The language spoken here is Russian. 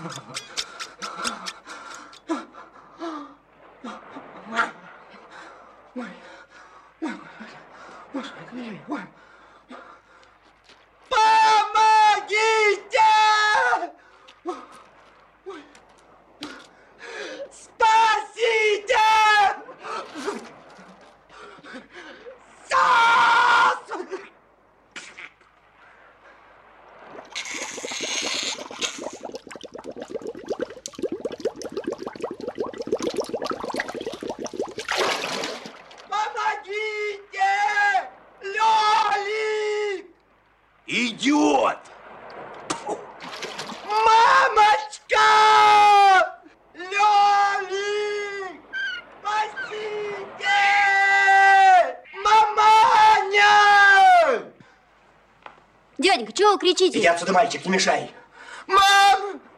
Идиот! Мамочка! Лёлик! Спасите! Маманя! Дяденька, чего вы кричите? Иди отсюда, мальчик, не мешай. Мам!